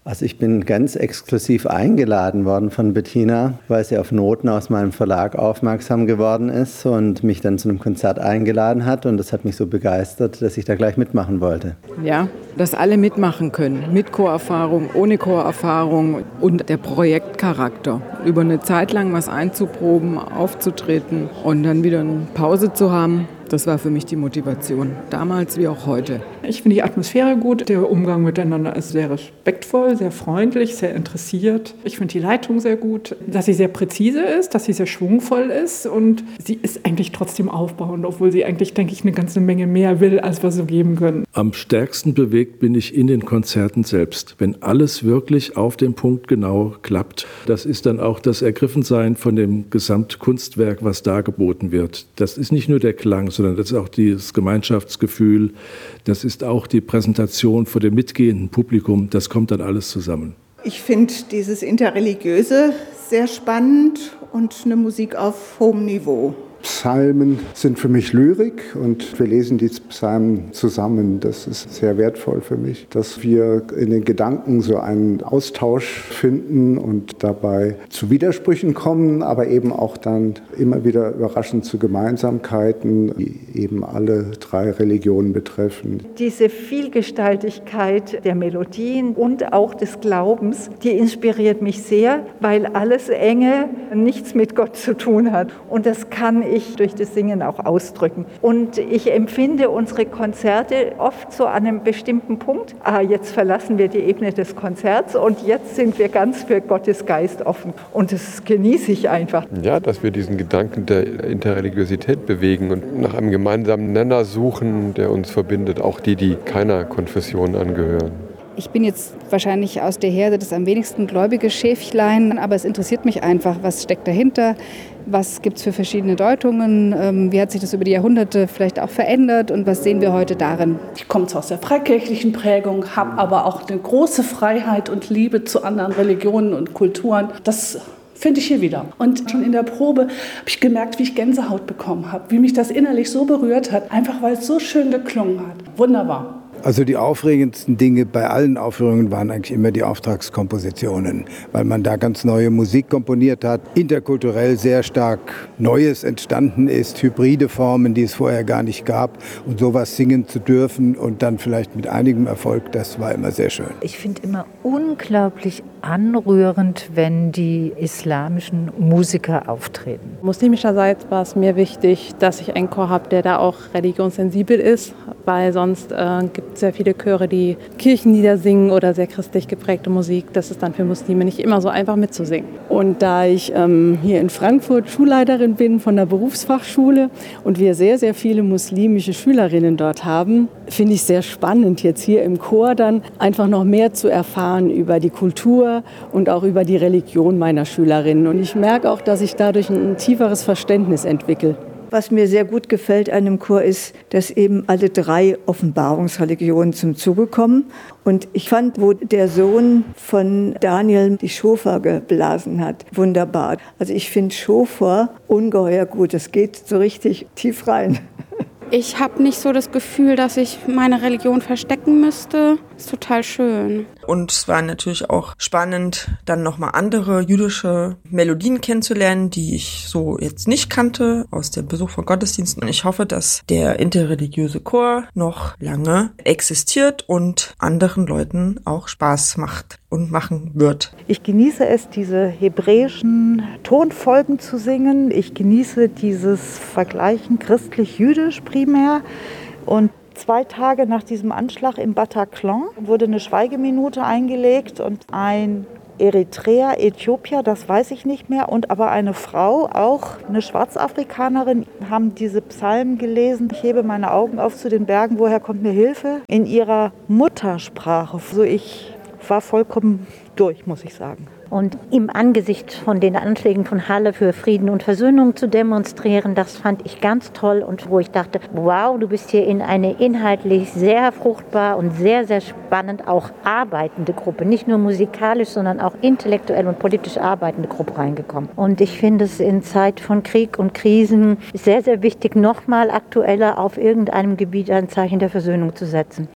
Also ich bin ganz exklusiv eingeladen worden von Bettina, weil sie auf Noten aus meinem Verlag aufmerksam geworden ist und mich dann zu einem Konzert eingeladen hat. Und das hat mich so begeistert, dass ich da gleich mitmachen wollte. Ja, dass alle mitmachen können, mit Chorerfahrung, ohne Chorerfahrung und der Projektcharakter. Über eine Zeit lang was einzuproben, aufzutreten und dann wieder eine Pause zu haben. Das war für mich die Motivation, damals wie auch heute. Ich finde die Atmosphäre gut, der Umgang miteinander ist sehr respektvoll, sehr freundlich, sehr interessiert. Ich finde die Leitung sehr gut, dass sie sehr präzise ist, dass sie sehr schwungvoll ist und sie ist eigentlich trotzdem aufbauend, obwohl sie eigentlich, denke ich, eine ganze Menge mehr will, als wir so geben können. Am stärksten bewegt bin ich in den Konzerten selbst, wenn alles wirklich auf den Punkt genau klappt. Das ist dann auch das Ergriffensein von dem Gesamtkunstwerk, was da geboten wird. Das ist nicht nur der Klang, sondern das ist auch das Gemeinschaftsgefühl, das ist auch die Präsentation vor dem mitgehenden Publikum, das kommt dann alles zusammen. Ich finde dieses Interreligiöse sehr spannend und eine Musik auf hohem Niveau. Psalmen sind für mich Lyrik und wir lesen die Psalmen zusammen. Das ist sehr wertvoll für mich, dass wir in den Gedanken so einen Austausch finden und dabei zu Widersprüchen kommen, aber eben auch dann immer wieder überraschend zu Gemeinsamkeiten, die eben alle drei Religionen betreffen. Diese Vielgestaltigkeit der Melodien und auch des Glaubens, die inspiriert mich sehr, weil alles Enge nichts mit Gott zu tun hat. Und das kann ich durch das Singen auch ausdrücken. Und ich empfinde unsere Konzerte oft so an einem bestimmten Punkt. Jetzt verlassen wir die Ebene des Konzerts und jetzt sind wir ganz für Gottes Geist offen. Und das genieße ich einfach. Ja, dass wir diesen Gedanken der Interreligiosität bewegen und nach einem gemeinsamen Nenner suchen, der uns verbindet, auch die keiner Konfession angehören. Ich bin jetzt wahrscheinlich aus der Herde das am wenigsten gläubige Schäflein, aber es interessiert mich einfach, was steckt dahinter, was gibt es für verschiedene Deutungen, wie hat sich das über die Jahrhunderte vielleicht auch verändert und was sehen wir heute darin? Ich komme zwar aus der freikirchlichen Prägung, habe aber auch eine große Freiheit und Liebe zu anderen Religionen und Kulturen. Das finde ich hier wieder. Und schon in der Probe habe ich gemerkt, wie ich Gänsehaut bekommen habe, wie mich das innerlich so berührt hat, einfach weil es so schön geklungen hat. Wunderbar. Also die aufregendsten Dinge bei allen Aufführungen waren eigentlich immer die Auftragskompositionen, weil man da ganz neue Musik komponiert hat, interkulturell sehr stark Neues entstanden ist, hybride Formen, die es vorher gar nicht gab. Und sowas singen zu dürfen und dann vielleicht mit einigem Erfolg, das war immer sehr schön. Ich finde immer unglaublich anrührend, wenn die islamischen Musiker auftreten. Muslimischerseits war es mir wichtig, dass ich einen Chor habe, der da auch religionssensibel ist, weil sonst gibt es sehr viele Chöre, die Kirchenlieder singen oder sehr christlich geprägte Musik. Das ist dann für Muslime nicht immer so einfach mitzusingen. Und da ich hier in Frankfurt Schulleiterin bin von der Berufsfachschule und wir sehr, sehr viele muslimische Schülerinnen dort haben, finde ich sehr spannend, jetzt hier im Chor dann einfach noch mehr zu erfahren über die Kultur und auch über die Religion meiner Schülerinnen. Und ich merke auch, dass ich dadurch ein tieferes Verständnis entwickle. Was mir sehr gut gefällt an dem Chor ist, dass eben alle drei Offenbarungsreligionen zum Zuge kommen. Und ich fand, wo der Sohn von Daniel die Schofa geblasen hat, wunderbar. Also ich finde Schofa ungeheuer gut. Das geht so richtig tief rein. Ich habe nicht so das Gefühl, dass ich meine Religion verstecken müsste. Ist total schön. Und es war natürlich auch spannend, dann nochmal andere jüdische Melodien kennenzulernen, die ich so jetzt nicht kannte aus dem Besuch von Gottesdiensten. Und ich hoffe, dass der interreligiöse Chor noch lange existiert und anderen Leuten auch Spaß macht und machen wird. Ich genieße es, diese hebräischen Tonfolgen zu singen. Ich genieße dieses Vergleichen christlich-jüdisch primär. Und 2 Tage nach diesem Anschlag im Bataclan wurde eine Schweigeminute eingelegt und ein Eritreer, Äthiopier, das weiß ich nicht mehr, und aber eine Frau, auch eine Schwarzafrikanerin, haben diese Psalmen gelesen. Ich hebe meine Augen auf zu den Bergen, woher kommt mir Hilfe? In ihrer Muttersprache. Also ich war vollkommen durch, muss ich sagen. Und im Angesicht von den Anschlägen von Halle für Frieden und Versöhnung zu demonstrieren, das fand ich ganz toll. Und wo ich dachte, wow, du bist hier in eine inhaltlich sehr fruchtbar und sehr, sehr spannend auch arbeitende Gruppe. Nicht nur musikalisch, sondern auch intellektuell und politisch arbeitende Gruppe reingekommen. Und ich finde es in Zeit von Krieg und Krisen sehr, sehr wichtig, nochmal aktueller auf irgendeinem Gebiet ein Zeichen der Versöhnung zu setzen.